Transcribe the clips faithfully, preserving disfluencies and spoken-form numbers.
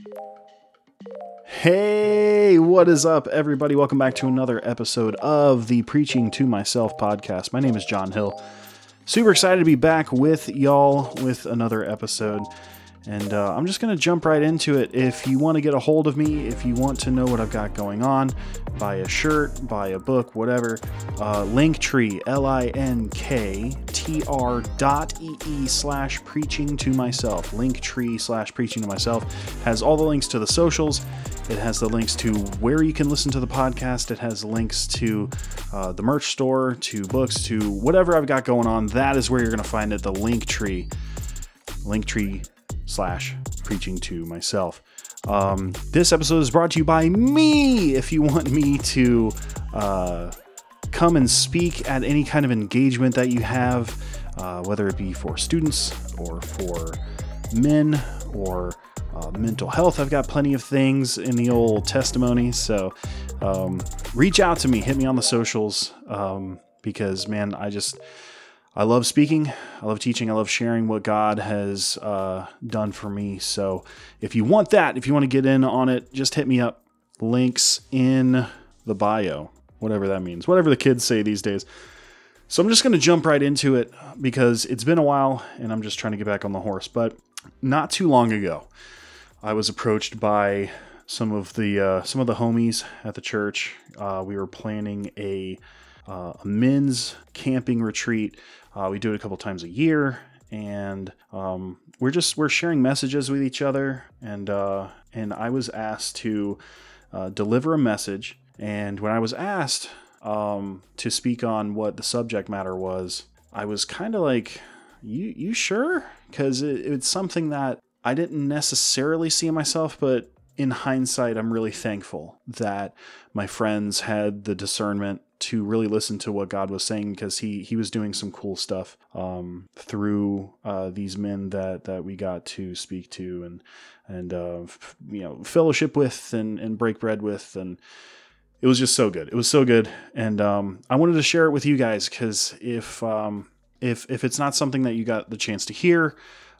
Hey, what is up, everybody? Welcome back to another episode of the Preaching to Myself podcast. My name is John Hill. Super excited to be back with y'all with another episode. And uh, I'm just going to jump right into it. If you want to get a hold of me, if you want to know what I've got going on, buy a shirt, buy a book, whatever, uh, Linktree, L-I-N-K-T-R dot E-E slash preaching to myself. Linktree slash preaching to myself has all the links to the socials. It has the links to where you can listen to the podcast. It has links to uh, the merch store, to books, to whatever I've got going on. That is where you're going to find it, the Linktree. Linktree slash preaching to myself. Um, this episode is brought to you by me. If you want me to uh, come and speak at any kind of engagement that you have, uh, whether it be for students or for men or uh, mental health, I've got plenty of things in the old testimony. So um, reach out to me, hit me on the socials, um, because man, I just I love speaking, I love teaching, I love sharing what God has uh, done for me. So if you want that, if you want to get in on it, just hit me up. Links in the bio, whatever that means, whatever the kids say these days. So I'm just going to jump right into it because it's been a while and I'm just trying to get back on the horse. But not too long ago, I was approached by some of the uh, some of the homies at the church. Uh, we were planning a, uh, a men's camping retreat. Uh, we do it a couple times a year, and um, we're just we're sharing messages with each other. And uh, and I was asked to uh, deliver a message. And when I was asked um, to speak on what the subject matter was, I was kind of like, "You you sure?" Because it, it's something that I didn't necessarily see in myself, but in hindsight, I'm really thankful that my friends had the discernment to really listen to what God was saying, because he he was doing some cool stuff um, through uh, these men that, that we got to speak to and and uh, f- you know fellowship with and, and break bread with, and it was just so good. It was so good, and um, I wanted to share it with you guys, because if um, if if it's not something that you got the chance to hear.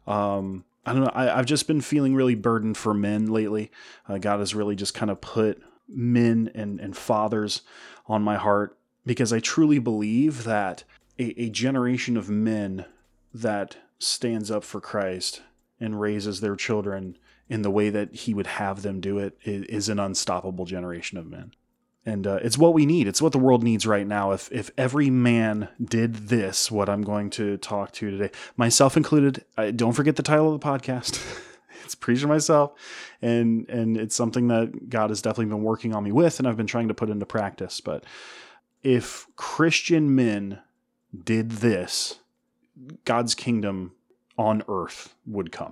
Um, I don't know. I, I've just been feeling really burdened for men lately. Uh, God has really just kind of put men and, and fathers on my heart, because I truly believe that a, a generation of men that stands up for Christ and raises their children in the way that he would have them do it is, is an unstoppable generation of men. And uh, it's what we need. It's what the world needs right now. If if every man did this, what I'm going to talk to today, myself included, I, don't forget the title of the podcast. It's Preach to Myself. And, and it's something that God has definitely been working on me with, and I've been trying to put into practice. But if Christian men did this, God's kingdom on earth would come.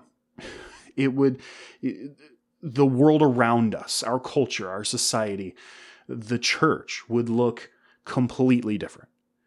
It would, it, the world around us, our culture, our society, the church would look completely different.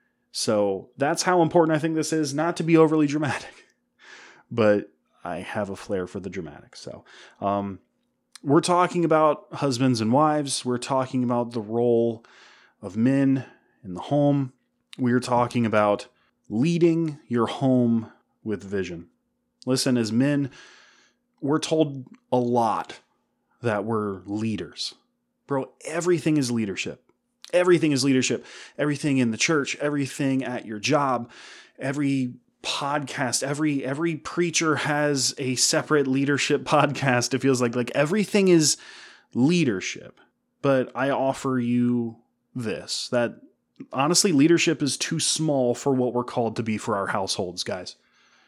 So that's how important I think this is. Not to be overly dramatic, but I have a flair for the dramatic. So um, we're talking about husbands and wives. We're talking about the role of men in the home. We're talking about leading your home with vision. Listen, as men, we're told a lot that we're leaders. Bro, everything is leadership. Everything is leadership. Everything in the church, everything at your job, every podcast, every every preacher has a separate leadership podcast. It feels like like everything is leadership. But I offer you this, that honestly, leadership is too small for what we're called to be for our households, guys.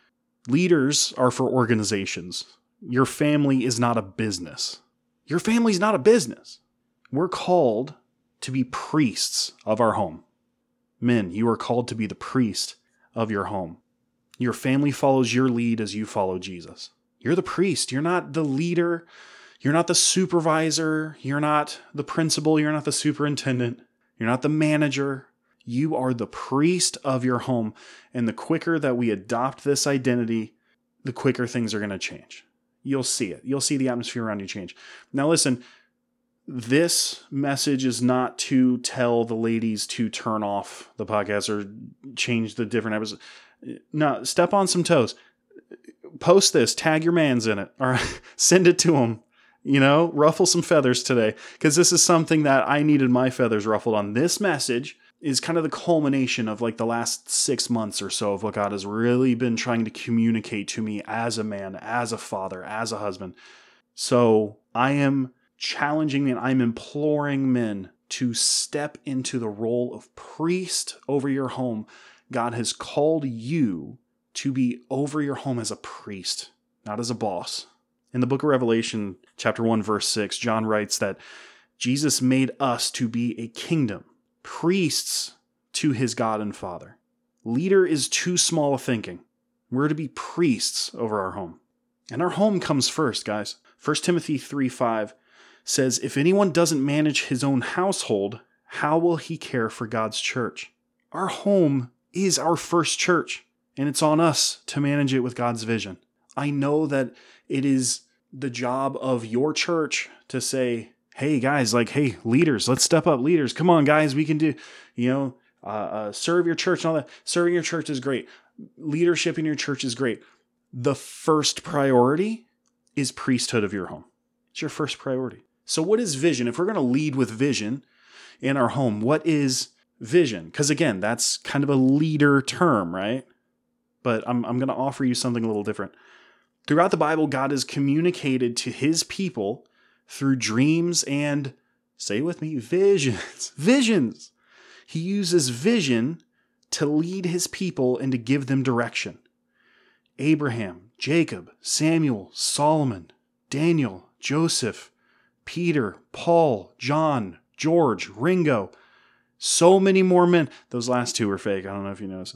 Leaders are for organizations. Your family is not a business. Your family's not a business. We're called to be priests of our home. Men, you are called to be the priest of your home. Your family follows your lead as you follow Jesus. You're the priest. You're not the leader. You're not the supervisor. You're not the principal. You're not the superintendent. You're not the manager. You are the priest of your home. And the quicker that we adopt this identity, the quicker things are going to change. You'll see it. You'll see the atmosphere around you change. Now listen, this message is not to tell the ladies to turn off the podcast or change the different episodes. No, step on some toes. Post this, tag your mans in it. All right, send it to them. you know, ruffle some feathers today, because this is something that I needed my feathers ruffled on. This message is kind of the culmination of like the last six months or so of what God has really been trying to communicate to me as a man, as a father, as a husband. So I am challenging and I'm imploring men to step into the role of priest over your home. God has called you to be over your home as a priest, not as a boss. In the book of Revelation, chapter one, verse six, John writes that Jesus made us to be a kingdom, priests to his God and Father. Leader is too small a thinking. We're to be priests over our home. And our home comes first, guys. First Timothy three five says, if anyone doesn't manage his own household, how will he care for God's church? Our home is our first church, and it's on us to manage it with God's vision. I know that it is the job of your church to say, hey guys, like, hey, leaders, let's step up. Leaders, come on, guys, we can do, you know, uh, uh, serve your church and all that. Serving your church is great. Leadership in your church is great. The first priority is priesthood of your home. It's your first priority. So what is vision? If we're going to lead with vision in our home, what is vision? Because again, that's kind of a leader term, right? But I'm, I'm going to offer you something a little different. Throughout the Bible, God has communicated to his people through dreams and, say it with me, visions. Visions. He uses vision to lead his people and to give them direction. Abraham, Jacob, Samuel, Solomon, Daniel, Joseph, Peter, Paul, John, George, Ringo, so many more men. Those last two were fake. I don't know if you noticed.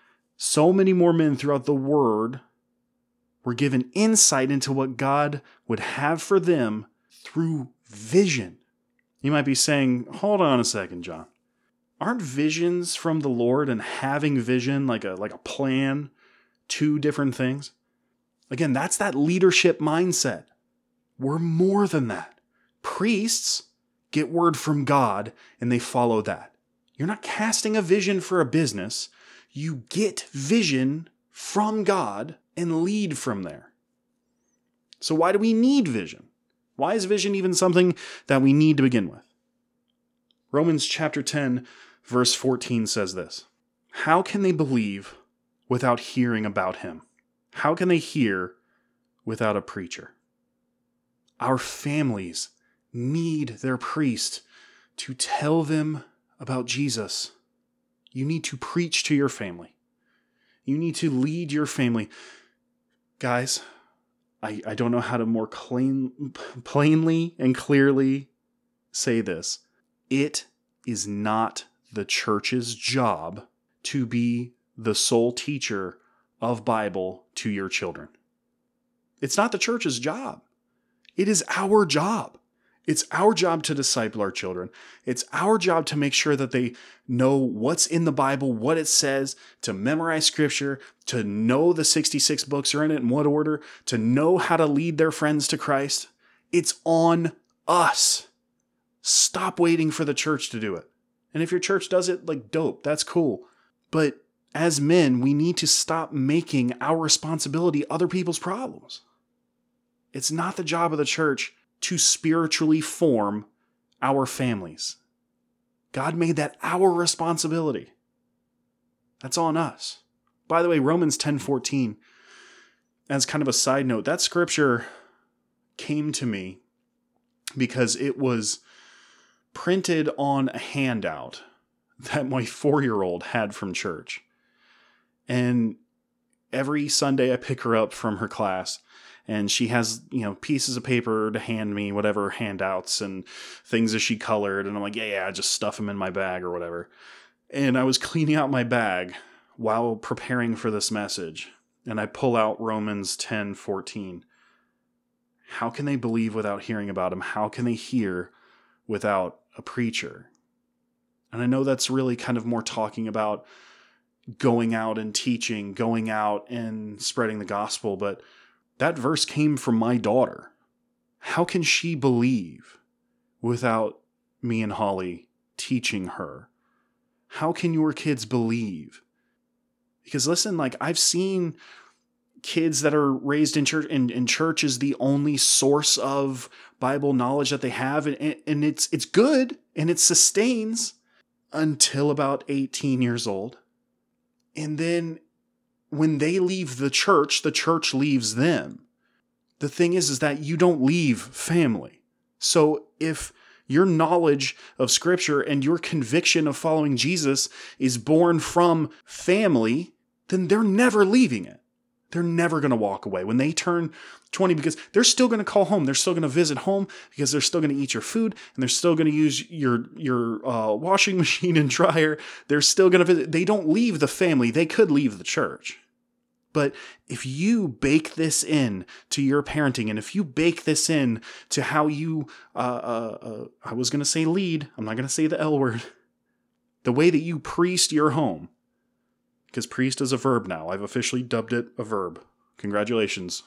So many more men throughout the Word were given insight into what God would have for them through vision. You might be saying, hold on a second, John. Aren't visions from the Lord and having vision like a like a plan two different things? Again, that's that leadership mindset. We're more than that. Priests get word from God and they follow that. You're not casting a vision for a business. You get vision from God and lead from there. So why do we need vision? Why is vision even something that we need to begin with? Romans chapter ten, verse fourteen says this. How can they believe without hearing about him? How can they hear without a preacher? Our families need their priest to tell them about Jesus. You need to preach to your family. You need to lead your family. Guys, I, I don't know how to more plain, plainly and clearly say this. It is not the church's job to be the sole teacher of Bible to your children. It's not the church's job. It is our job. It's our job to disciple our children. It's our job to make sure that they know what's in the Bible, what it says, to memorize scripture, to know the sixty-six books are in it in what order, to know how to lead their friends to Christ. It's on us. Stop waiting for the church to do it. And if your church does it, like, dope, that's cool. But as men, we need to stop making our responsibility other people's problems. It's not the job of the church to spiritually form our families. God made that our responsibility. That's on us. By the way, Romans ten fourteen, as kind of a side note, that scripture came to me because it was printed on a handout that my four-year-old had from church. And every Sunday I pick her up from her class, and she has, you know, pieces of paper to hand me, whatever handouts and things that she colored. And I'm like, yeah, yeah, just stuff them in my bag or whatever. And I was cleaning out my bag while preparing for this message. And I pull out Romans ten fourteen. How can they believe without hearing about him? How can they hear without a preacher? And I know that's really kind of more talking about going out and teaching, going out and spreading the gospel, but that verse came from my daughter. How can she believe without me and Holly teaching her? How can your kids believe? Because listen, like, I've seen kids that are raised in church, and, and church is the only source of Bible knowledge that they have. And, and it's, it's good and it sustains until about eighteen years old. And then when they leave the church, the church leaves them. The thing is, is that you don't leave family. So if your knowledge of Scripture and your conviction of following Jesus is born from family, then they're never leaving it. They're never going to walk away. When they turn twenty, because they're still going to call home. They're still going to visit home because they're still going to eat your food and they're still going to use your, your uh, washing machine and dryer. They're still going to visit. They don't leave the family. They could leave the church. But if you bake this in to your parenting, and if you bake this in to how you, uh, uh, uh, I was going to say lead, I'm not going to say the L word, the way that you priest your home, because priest is a verb now. I've officially dubbed it a verb. Congratulations.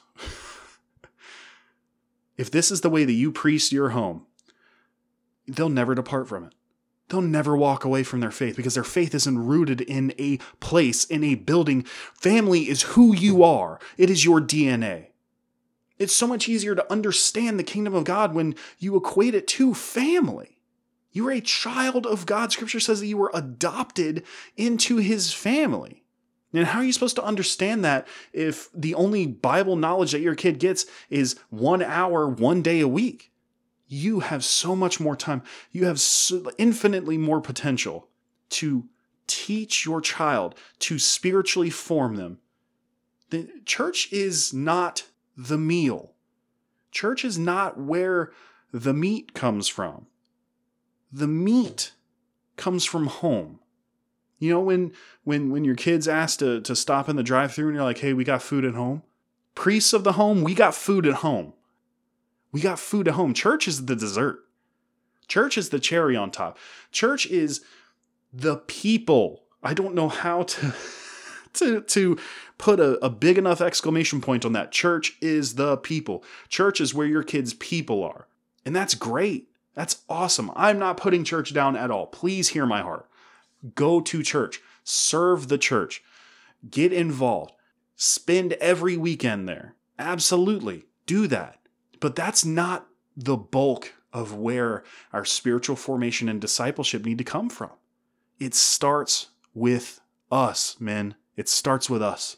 If this is the way that you priest your home, they'll never depart from it. They'll never walk away from their faith because their faith isn't rooted in a place, in a building. Family is who you are. It is your D N A. It's so much easier to understand the kingdom of God when you equate it to family. You are a child of God. Scripture says that you were adopted into his family. And how are you supposed to understand that if the only Bible knowledge that your kid gets is one hour, one day a week? You have so much more time. You have so infinitely more potential to teach your child, to spiritually form them. The church is not the meal. Church is not where the meat comes from. The meat comes from home. You know, when when when your kids ask to, to stop in the drive-thru and you're like, hey, we got food at home. Priests of the home, we got food at home. We got food at home. Church is the dessert. Church is the cherry on top. Church is the people. I don't know how to, to, to put a, a big enough exclamation point on that. Church is the people. Church is where your kids' people are. And that's great. That's awesome. I'm not putting church down at all. Please hear my heart. Go to church. Serve the church. Get involved. Spend every weekend there. Absolutely. Do that. But that's not the bulk of where our spiritual formation and discipleship need to come from. It starts with us, men. It starts with us.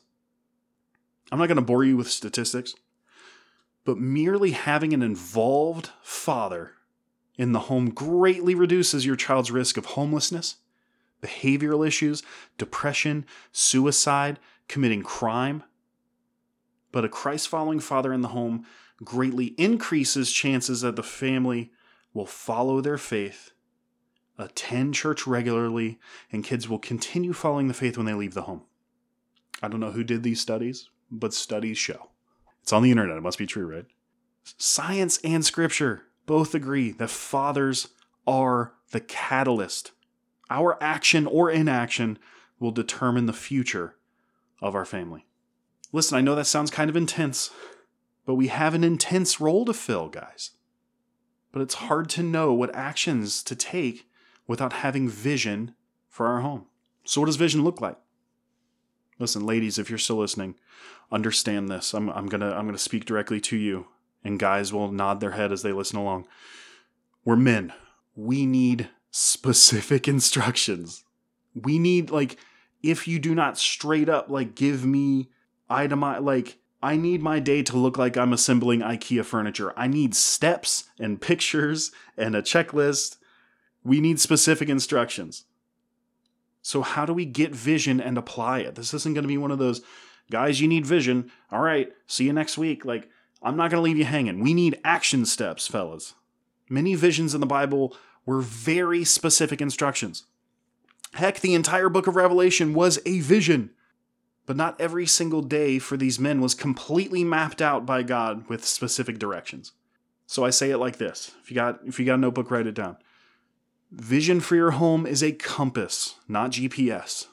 I'm not going to bore you with statistics, but merely having an involved father in the home greatly reduces your child's risk of homelessness, behavioral issues, depression, suicide, committing crime. But a Christ-following father in the home greatly increases chances that the family will follow their faith, attend church regularly, and kids will continue following the faith when they leave the home. I don't know who did these studies, but studies show. It's on the internet. It must be true, right? Science and Scripture both agree that fathers are the catalyst. Our action or inaction will determine the future of our family. Listen, I know that sounds kind of intense, but we have an intense role to fill, guys. But it's hard to know what actions to take without having vision for our home. So what does vision look like? Listen, ladies, if you're still listening, understand this. I'm, I'm gonna I'm gonna speak directly to you, and guys will nod their head as they listen along. We're men. We need specific instructions. We need, like, if you do not straight up, like, give me itemize, like, I need my day to look like I'm assembling IKEA furniture. I need steps and pictures and a checklist. We need specific instructions. So how do we get vision and apply it? This isn't going to be one of those, guys, you need vision. All right, see you next week. Like, I'm not going to leave you hanging. We need action steps, fellas. Many visions in the Bible were very specific instructions. Heck, the entire book of Revelation was a vision. But not every single day for these men was completely mapped out by God with specific directions. So I say it like this. If you got if you got a notebook, write it down. Vision for your home is a compass, not G P S.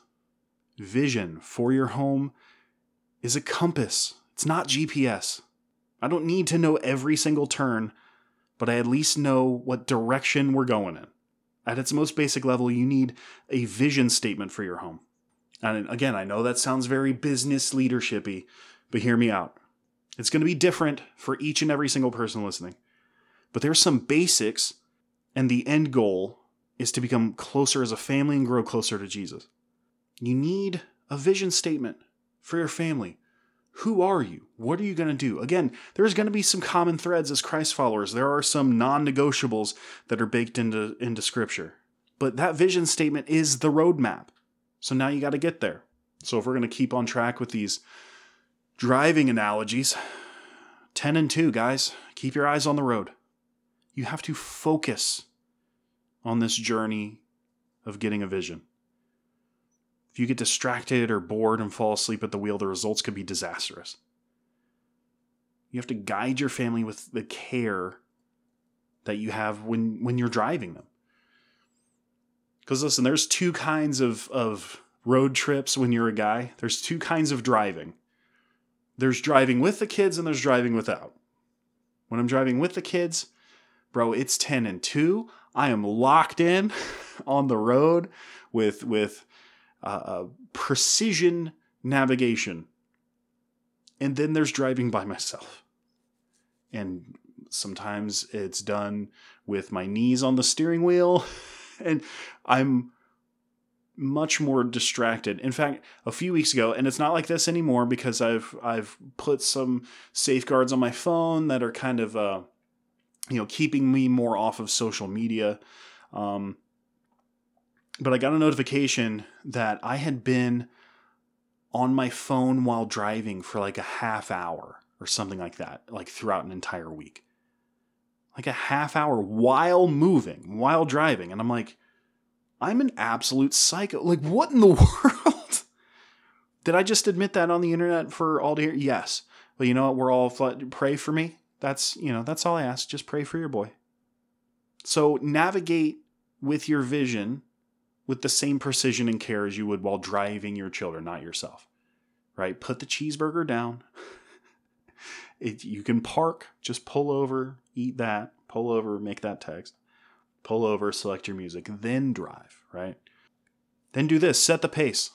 Vision for your home is a compass. It's not G P S. I don't need to know every single turn, but I at least know what direction we're going in. At its most basic level, you need a vision statement for your home. And again, I know that sounds very business leadership-y, But hear me out. It's going to be different for each and every single person listening. But there's some basics, and the end goal is to become closer as a family and grow closer to Jesus. You need a vision statement for your family. Who are you? What are you going to do? Again, there's going to be some common threads as Christ followers. There are some non-negotiables that are baked into, into Scripture. But that vision statement is the roadmap. So now you got to get there. So if we're going to keep on track with these driving analogies, ten and two, guys, keep your eyes on the road. You have to focus on this journey of getting a vision. If you get distracted or bored and fall asleep at the wheel, the results could be disastrous. You have to guide your family with the care that you have when, when you're driving them. Because listen, there's two kinds of, of road trips when you're a guy. There's two kinds of driving. There's driving with the kids and there's driving without. When I'm driving with the kids, bro, it's ten and two. I am locked in on the road with, with uh, precision navigation. And then there's driving by myself. And sometimes it's done with my knees on the steering wheel. And I'm much more distracted. In fact, a few weeks ago, and it's not like this anymore because I've I've put some safeguards on my phone that are kind of uh, you know keeping me more off of social media. Um, but I got a notification that I had been on my phone while driving for like a half hour or something like that, like throughout an entire week. Like a half hour while moving, while driving. And I'm like, I'm an absolute psycho. Like, what in the world? Did I just admit that on the internet for all to hear? Yes. But you know what? We're all, pray for me. That's, you know, that's all I ask. Just pray for your boy. So navigate with your vision with the same precision and care as you would while driving your children, not yourself. Right? Put the cheeseburger down. It, you can park, just pull over, eat that, pull over, make that text, pull over, select your music, then drive, right? Then do this, set the pace.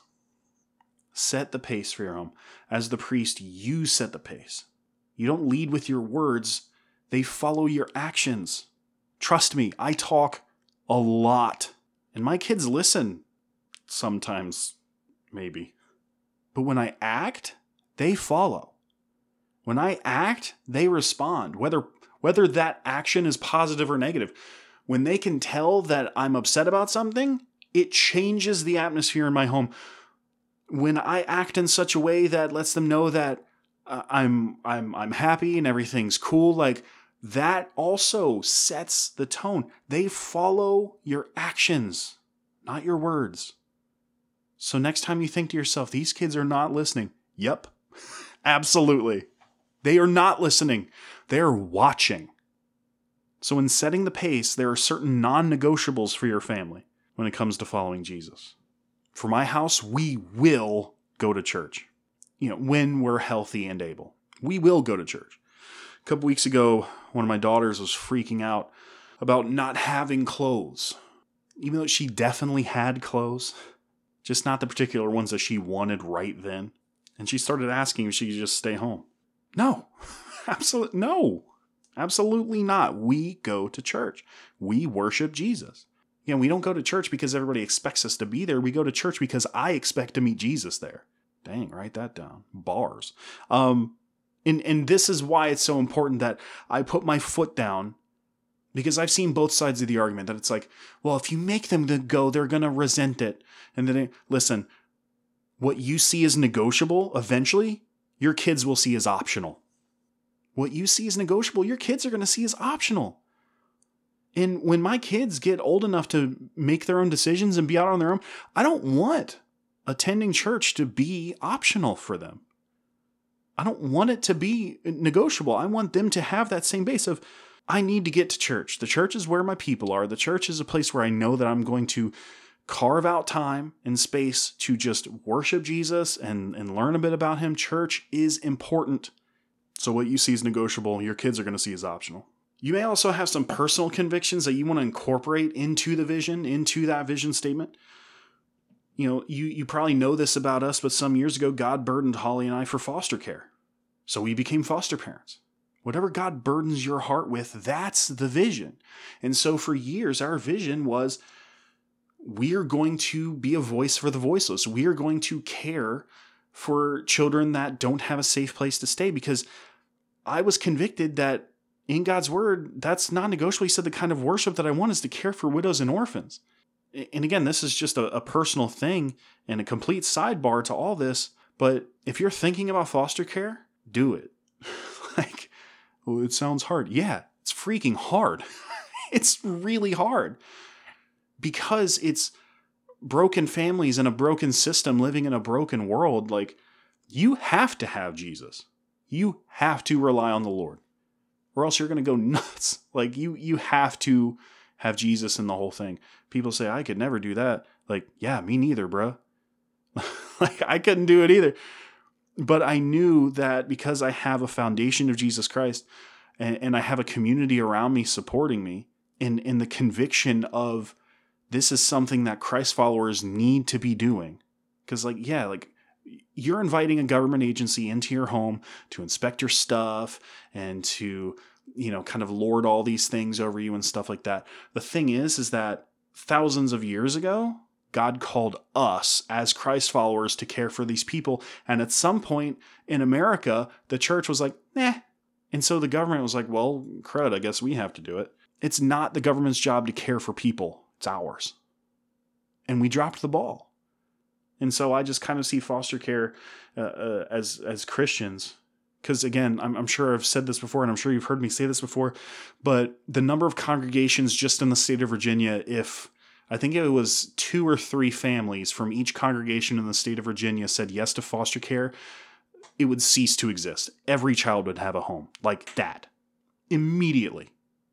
Set the pace for your home. As the priest, you set the pace. You don't lead with your words, they follow your actions. Trust me, I talk a lot, and my kids listen sometimes, maybe. But when I act, they follow. When I act, they respond, whether whether that action is positive or negative. When they can tell that I'm upset about something, it changes the atmosphere in my home. When I act in such a way that lets them know that uh, I'm I'm I'm happy and everything's cool, like that also sets the tone. They follow your actions, not your words. So next time you think to yourself, these kids are not listening. Yep, absolutely. They are not listening. They are watching. So in setting the pace, there are certain non-negotiables for your family when it comes to following Jesus. For my house, we will go to church. You know, when we're healthy and able. We will go to church. A couple weeks ago, one of my daughters was freaking out about not having clothes. Even though she definitely had clothes, just not the particular ones that she wanted right then. And she started asking if she could just stay home. No, absolutely no, absolutely not. We go to church. We worship Jesus. You know, we don't go to church because everybody expects us to be there. We go to church because I expect to meet Jesus there. Dang, write that down. Bars. Um, and, and this is why it's so important that I put my foot down, because I've seen both sides of the argument that it's like, well, if you make them go, they're going to resent it. And then, listen, what you see as negotiable eventually, your kids will see as optional. What you see as negotiable, your kids are going to see as optional. And when my kids get old enough to make their own decisions and be out on their own, I don't want attending church to be optional for them. I don't want it to be negotiable. I want them to have that same base of, I need to get to church. The church is where my people are. The church is a place where I know that I'm going to carve out time and space to just worship Jesus and, and learn a bit about him. Church is important. So what you see is negotiable, your kids are going to see as optional. You may also have some personal convictions that you want to incorporate into the vision, into that vision statement. You know, you, you probably know this about us, but some years ago, God burdened Holly and I for foster care. So we became foster parents. Whatever God burdens your heart with, that's the vision. And so for years, our vision was we are going to be a voice for the voiceless. We are going to care for children that don't have a safe place to stay, because I was convicted that in God's word, that's non-negotiable. He said the kind of worship that I want is to care for widows and orphans. And again, this is just a, a personal thing and a complete sidebar to all this. But if you're thinking about foster care, do it. Like, well, it sounds hard. Yeah, it's freaking hard. It's really hard because it's broken families and a broken system living in a broken world. Like, you have to have Jesus. You have to rely on the Lord, or else you're going to go nuts. Like, you, you have to have Jesus in the whole thing. People say, I could never do that. Like, yeah, me neither, bro. Like, I couldn't do it either. But I knew that because I have a foundation of Jesus Christ and, and I have a community around me supporting me in, in the conviction of this is something that Christ followers need to be doing. Because, like, yeah, like, you're inviting a government agency into your home to inspect your stuff and to, you know, kind of lord all these things over you and stuff like that. The thing is, is that thousands of years ago, God called us as Christ followers to care for these people. And at some point in America, the church was like, nah. And so the government was like, well, crud, I guess we have to do it. It's not the government's job to care for people. It's ours. And we dropped the ball. And so I just kind of see foster care uh, uh, as as Christians, because again, I'm, I'm sure I've said this before, and I'm sure you've heard me say this before, but the number of congregations just in the state of Virginia, if I think it was two or three families from each congregation in the state of Virginia said yes to foster care, it would cease to exist. Every child would have a home like that. Immediately.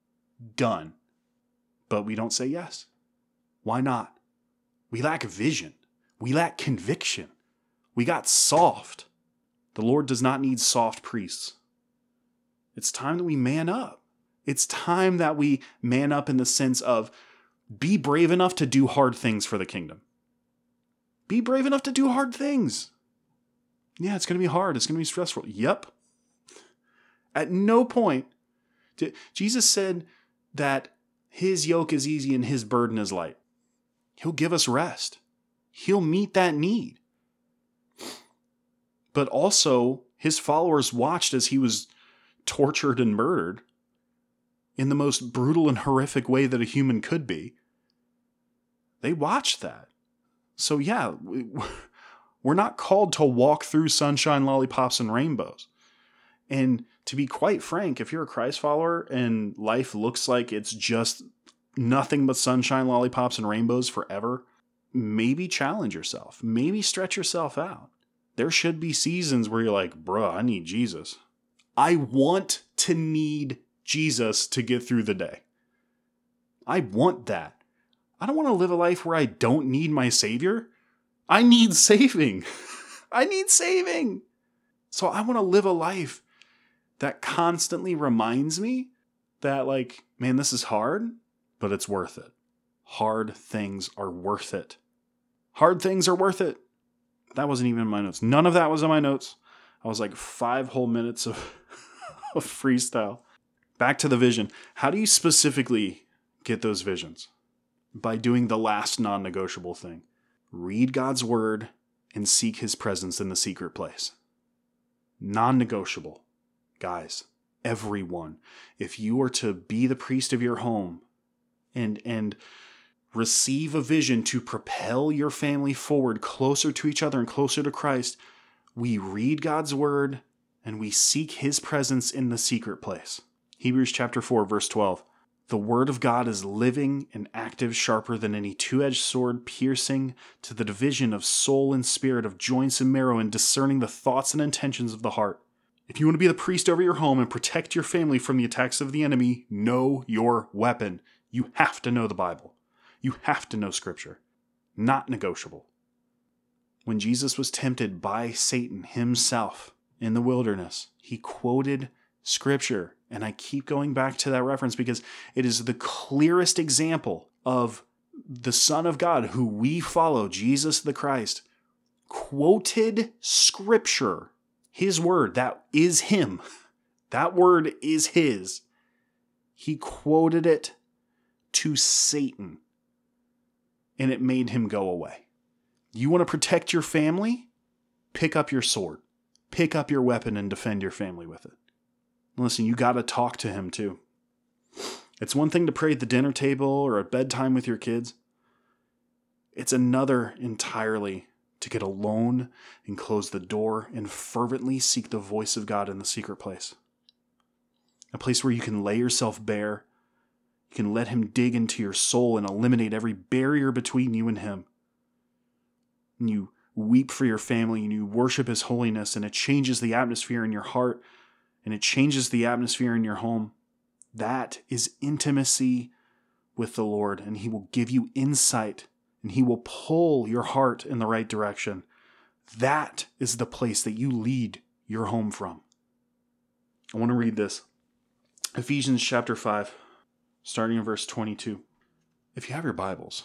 Done. But we don't say yes. Why not? We lack vision. We lack conviction. We got soft. The Lord does not need soft priests. It's time that we man up. It's time that we man up in the sense of be brave enough to do hard things for the kingdom. Be brave enough to do hard things. Yeah, it's going to be hard. It's going to be stressful. Yep. At no point did Jesus said that his yoke is easy and his burden is light. He'll give us rest. He'll meet that need. But also, his followers watched as he was tortured and murdered in the most brutal and horrific way that a human could be. They watched that. So yeah, we're not called to walk through sunshine, lollipops, and rainbows. And to be quite frank, if you're a Christ follower and life looks like it's just nothing but sunshine, lollipops, and rainbows forever, maybe challenge yourself. Maybe stretch yourself out. There should be seasons where you're like, bruh, I need Jesus. I want to need Jesus to get through the day. I want that. I don't want to live a life where I don't need my Savior. I need saving. I need saving. So I want to live a life that constantly reminds me that, like, man, this is hard, but it's worth it. Hard things are worth it. Hard things are worth it. That wasn't even in my notes. None of that was in my notes. I was like five whole minutes of, of freestyle. Back to the vision. How do you specifically get those visions? By doing the last non-negotiable thing. Read God's word and seek his presence in the secret place. Non-negotiable. Guys, everyone, if you are to be the priest of your home and and receive a vision to propel your family forward closer to each other and closer to Christ, we read God's word and we seek his presence in the secret place. Hebrews chapter four, verse twelve. The word of God is living and active, sharper than any two-edged sword, piercing to the division of soul and spirit, of joints and marrow, and discerning the thoughts and intentions of the heart. If you want to be the priest over your home and protect your family from the attacks of the enemy, know your weapon. You have to know the Bible. You have to know Scripture. Not negotiable. When Jesus was tempted by Satan himself in the wilderness, he quoted Scripture. And I keep going back to that reference because it is the clearest example of the Son of God who we follow, Jesus the Christ, quoted Scripture His word, that is him. That word is his. He quoted it to Satan, and it made him go away. You want to protect your family? Pick up your sword. Pick up your weapon and defend your family with it. Listen, you got to talk to him too. It's one thing to pray at the dinner table or at bedtime with your kids. It's another entirely to get alone and close the door and fervently seek the voice of God in the secret place. A place where you can lay yourself bare. You can let him dig into your soul and eliminate every barrier between you and him. And you weep for your family and you worship his holiness, and it changes the atmosphere in your heart and it changes the atmosphere in your home. That is intimacy with the Lord, and he will give you insight and he will pull your heart in the right direction. That is the place that you lead your home from. I want to read this. Ephesians chapter five, starting in verse twenty-two. If you have your Bibles,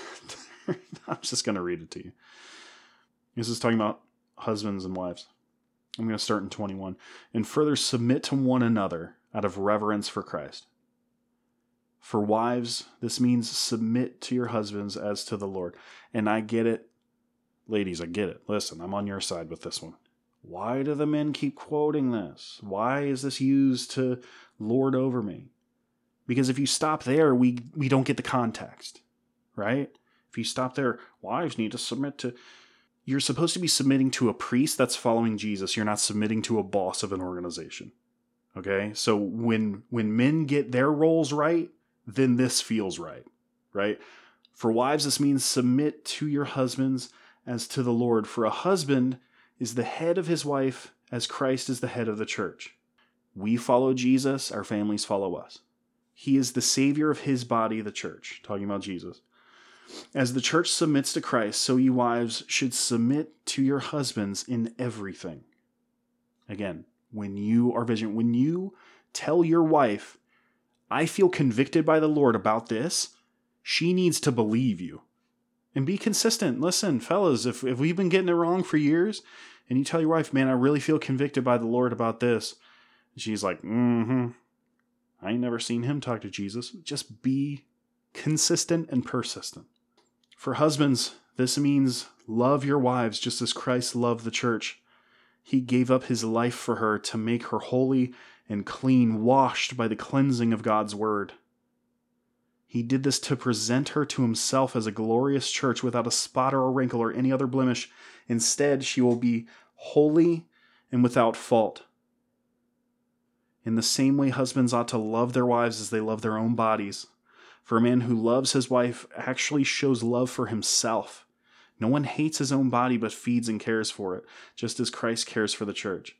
I'm just going to read it to you. This is talking about husbands and wives. I'm going to start in twenty-one. And further submit to one another out of reverence for Christ. For wives, this means submit to your husbands as to the Lord. And I get it. Ladies, I get it. Listen, I'm on your side with this one. Why do the men keep quoting this? Why is this used to lord over me? Because if you stop there, we, we don't get the context, right? If you stop there, wives need to submit to... You're supposed to be submitting to a priest that's following Jesus. You're not submitting to a boss of an organization. Okay? So when when men get their roles right, then this feels right, right? For wives, this means submit to your husbands as to the Lord. For a husband is the head of his wife as Christ is the head of the church. We follow Jesus, our families follow us. He is the savior of his body, the church. Talking about Jesus. As the church submits to Christ, so you wives should submit to your husbands in everything. Again, when you are vigilant, when you tell your wife, I feel convicted by the Lord about this, she needs to believe you. And be consistent. Listen, fellas, if, if we've been getting it wrong for years, and you tell your wife, man, I really feel convicted by the Lord about this, and she's like, mm-hmm, I ain't never seen him talk to Jesus. Just be consistent and persistent. For husbands, this means love your wives just as Christ loved the church. He gave up his life for her to make her holy and clean, washed by the cleansing of God's word. He did this to present her to himself as a glorious church without a spot or a wrinkle or any other blemish. Instead, she will be holy and without fault. In the same way, husbands ought to love their wives as they love their own bodies. For a man who loves his wife actually shows love for himself. No one hates his own body but feeds and cares for it, just as Christ cares for the church.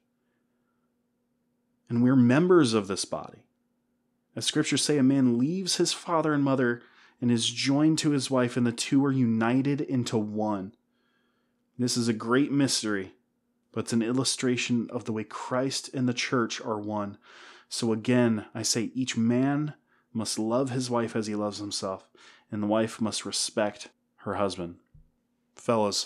And we're members of this body. As scriptures say, a man leaves his father and mother and is joined to his wife, and the two are united into one. This is a great mystery, but it's an illustration of the way Christ and the church are one. So again, I say each man must love his wife as he loves himself, and the wife must respect her husband. Fellas,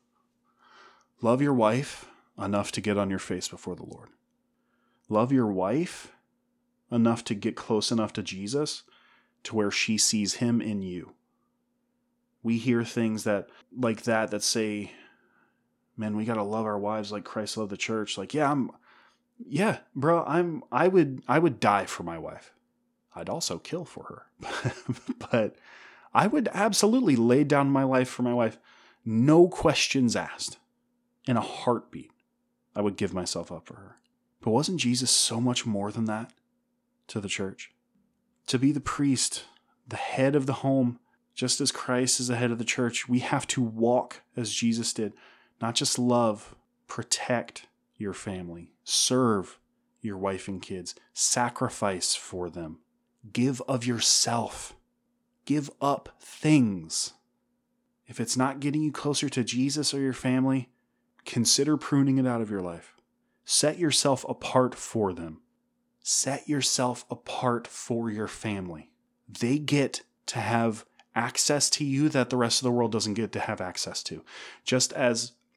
love your wife enough to get on your face before the Lord. Love your wife enough to get close enough to Jesus to where she sees him in you. We hear things that like that that say, man, we got to love our wives like Christ loved the church. Like, yeah, I'm yeah, bro, I'm I would I would die for my wife. I'd also kill for her. But I would absolutely lay down my life for my wife. No questions asked. In a heartbeat, I would give myself up for her. But wasn't Jesus so much more than that to the church? To be the priest, the head of the home, just as Christ is the head of the church, we have to walk as Jesus did. Not just love, protect your family, serve your wife and kids, sacrifice for them. Give of yourself. Give up things. If it's not getting you closer to Jesus or your family, consider pruning it out of your life. Set yourself apart for them. Set yourself apart for your family. They get to have access to you that the rest of the world doesn't get to have access to. Just as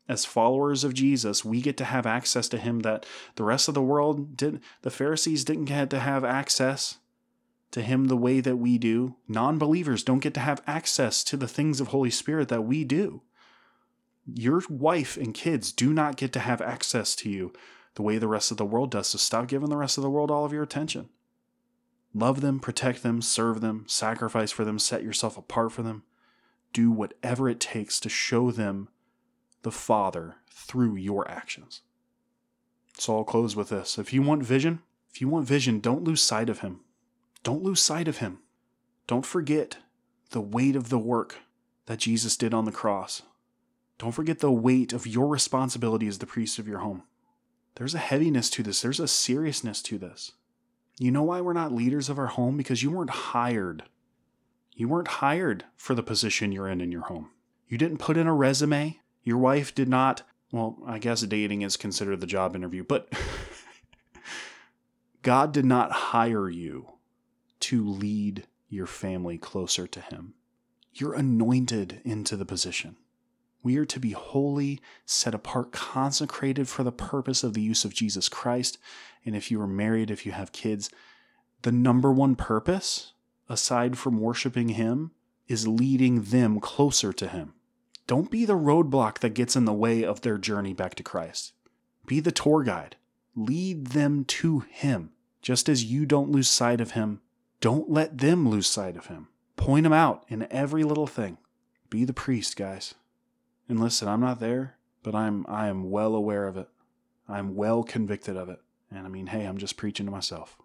as followers of Jesus, we get to have access to him that the rest of the world didn't. The Pharisees didn't get to have access to him the way that we do. Non-believers don't get to have access to the things of Holy Spirit that we do. Your wife and kids do not get to have access to you the way the rest of the world does. So stop giving the rest of the world all of your attention. Love them, protect them, serve them, sacrifice for them, set yourself apart for them. Do whatever it takes to show them the Father through your actions. So I'll close with this. If you want vision, if you want vision, don't lose sight of him. Don't lose sight of him. Don't forget the weight of the work that Jesus did on the cross. Don't forget the weight of your responsibility as the priest of your home. There's a heaviness to this. There's a seriousness to this. You know why we're not leaders of our home? Because you weren't hired. You weren't hired for the position you're in in your home. You didn't put in a resume. Your wife did not. Well, I guess dating is considered the job interview, but God did not hire you to lead your family closer to him. You're anointed into the position. We are to be holy, set apart, consecrated for the purpose of the use of Jesus Christ. And if you are married, if you have kids, the number one purpose, aside from worshiping him, is leading them closer to him. Don't be the roadblock that gets in the way of their journey back to Christ. Be the tour guide. Lead them to him. Just as you don't lose sight of him, don't let them lose sight of him. Point them out in every little thing. Be the priest, guys. And listen, I'm not there, but I'm I am well aware of it. I'm well convicted of it. And I mean, hey, I'm just preaching to myself.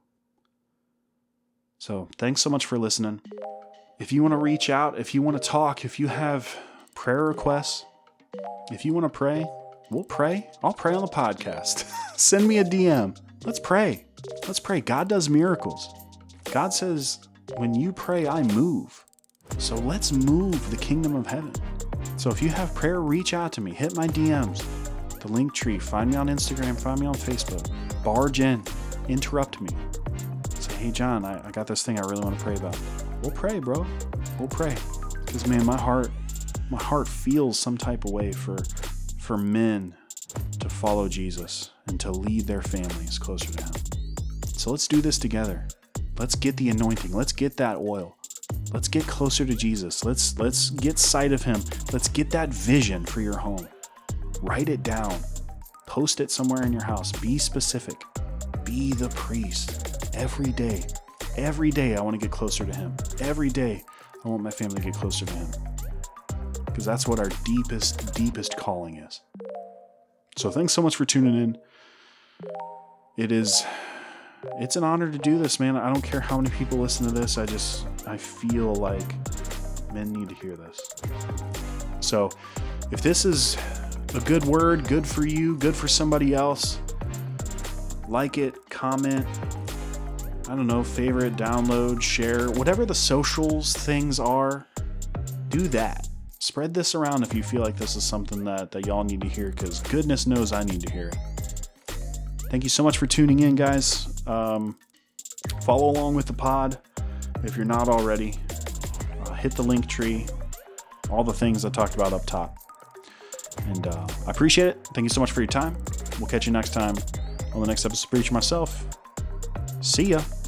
So thanks so much for listening. If you want to reach out, if you want to talk, if you have prayer requests, if you want to pray, we'll pray. I'll pray on the podcast. Send me a D M. Let's pray. Let's pray. God does miracles. God says, when you pray, I move. So let's move the kingdom of heaven. So if you have prayer, reach out to me. Hit my D Ms. The link tree. Find me on Instagram. Find me on Facebook. Barge in. Interrupt me. Say, hey, John, I, I got this thing I really want to pray about. We'll pray, bro. We'll pray. Because, man, my heart, my heart feels some type of way for, for men to follow Jesus and to lead their families closer to him. So let's do this together. Let's get the anointing. Let's get that oil. Let's get closer to Jesus. Let's let's get sight of him. Let's get that vision for your home. Write it down. Post it somewhere in your house. Be specific. Be the priest. Every day. Every day I want to get closer to him. Every day I want my family to get closer to him. Because that's what our deepest, deepest calling is. So thanks so much for tuning in. It is... It's an honor to do this, man. I don't care how many people listen to this. I just, I feel like men need to hear this. So if this is a good word, good for you, good for somebody else, like it, comment, I don't know, favorite, download, share, whatever the socials things are, do that. Spread this around if you feel like this is something that, that y'all need to hear, because goodness knows I need to hear it. Thank you so much for tuning in, guys. Um, follow along with the pod if you're not already. Uh, hit the link tree. All the things I talked about up top. And uh, I appreciate it. Thank you so much for your time. We'll catch you next time on the next episode of Preach Myself. See ya.